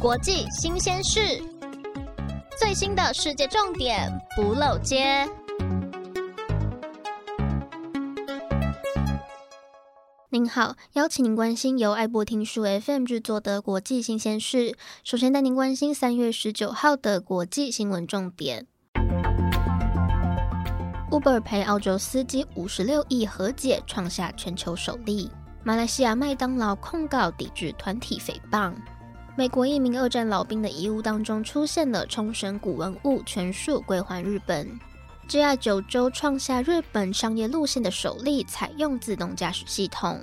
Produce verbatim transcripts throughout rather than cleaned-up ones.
国际新鲜事，最新的世界重点不漏接。您好，邀请您关心由爱播听书 F M 制作的国际新鲜事。首先带您关心三月十九号的国际新闻重点。Uber 陪澳洲司机五十六亿和解，创下全球首例。马来西亚麦当劳控告抵制团体诽谤。美国一名二战老兵的遗物当中出现了冲绳古文物，全数归还日本。J R 九州创下日本商业路线的首例，采用自动驾驶系统。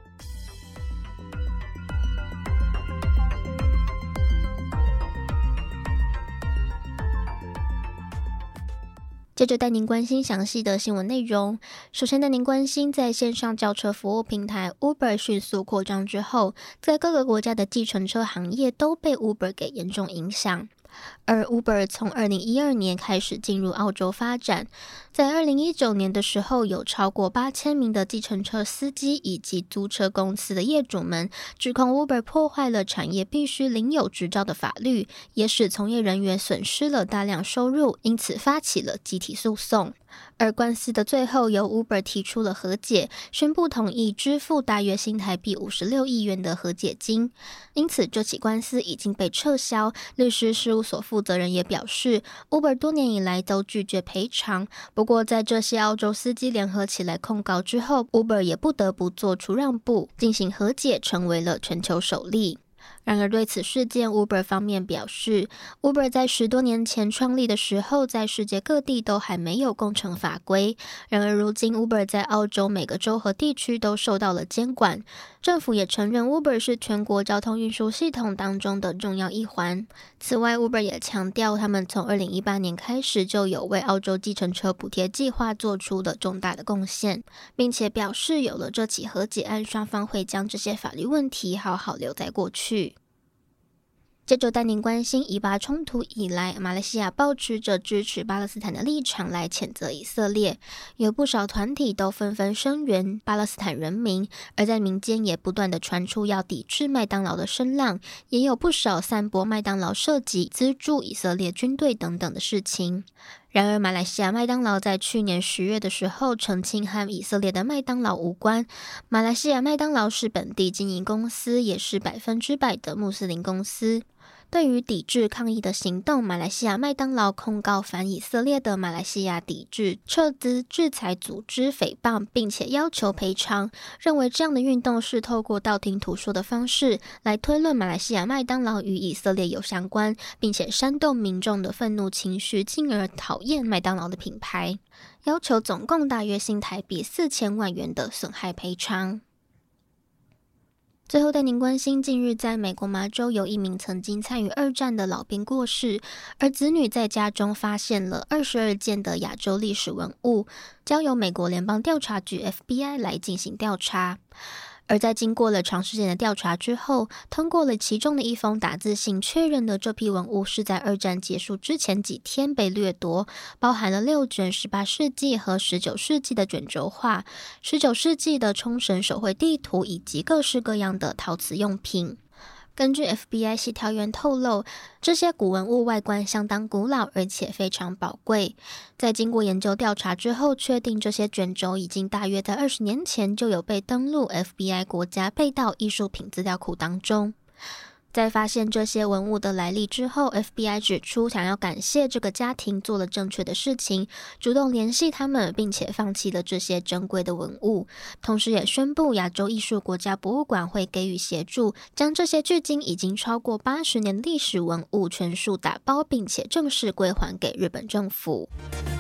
接着带您关心详细的新闻内容。首先带您关心，在线上叫车服务平台 Uber 迅速扩张之后，在各个国家的计程车行业都被 Uber 给严重影响。而 Uber 从二零一二年开始进入澳洲发展，在二零一九年的时候，有超过八千名的计程车司机以及租车公司的业主们指控 Uber 破坏了产业必须领有执照的法律，也使从业人员损失了大量收入，因此发起了集体诉讼。而官司的最后由 Uber 提出了和解，宣布同意支付大约新台币五十六亿元的和解金，因此这起官司已经被撤销。律师事务所负责人也表示， Uber 多年以来都拒绝赔偿，不过在这些澳洲司机联合起来控告之后， Uber 也不得不做出让步，进行和解，成为了全球首例。然而对此事件 Uber 方面表示， Uber 在十多年前创立的时候，在世界各地都还没有工程法规，然而如今 Uber 在澳洲每个州和地区都受到了监管，政府也承认 Uber 是全国交通运输系统当中的重要一环。此外 Uber 也强调，他们从二零一八年开始就有为澳洲计程车补贴计划做出了重大的贡献，并且表示有了这起和解案，双方会将这些法律问题好好留在过去。接着带您关心，以巴冲突以来，马来西亚抱持着支持巴勒斯坦的立场来谴责以色列，有不少团体都纷纷声援巴勒斯坦人民，而在民间也不断的传出要抵制麦当劳的声浪，也有不少散播麦当劳涉及资助以色列军队等等的事情。然而马来西亚麦当劳在去年十月的时候澄清和以色列的麦当劳无关，马来西亚麦当劳是本地经营公司，也是百分之百的穆斯林公司。对于抵制抗议的行动，马来西亚麦当劳控告反以色列的马来西亚抵制撤资制裁组织诽谤，并且要求赔偿，认为这样的运动是透过道听途说的方式来推论马来西亚麦当劳与以色列有相关，并且煽动民众的愤怒情绪，进而讨厌麦当劳的品牌，要求总共大约新台币四千万元的损害赔偿。最后带您关心，近日在美国麻州有一名曾经参与二战的老兵过世，而子女在家中发现了二十二件的亚洲历史文物，交由美国联邦调查局 F B I 来进行调查。而在经过了长时间的调查之后，通过了其中的一封打字信，确认了这批文物是在二战结束之前几天被掠夺，包含了六卷十八世纪和十九世纪的卷轴画，十九世纪的冲绳手绘地图，以及各式各样的陶瓷用品。根据 F B I 协调员透露，这些古文物外观相当古老，而且非常宝贵。在经过研究调查之后，确定这些卷轴已经大约在二十年前就有被登录 F B I 国家被盗艺术品资料库当中。在发现这些文物的来历之后， F B I 指出想要感谢这个家庭做了正确的事情，主动联系他们，并且放弃了这些珍贵的文物，同时也宣布亚洲艺术国家博物馆会给予协助，将这些距今已经超过八十年历史文物全数打包，并且正式归还给日本政府。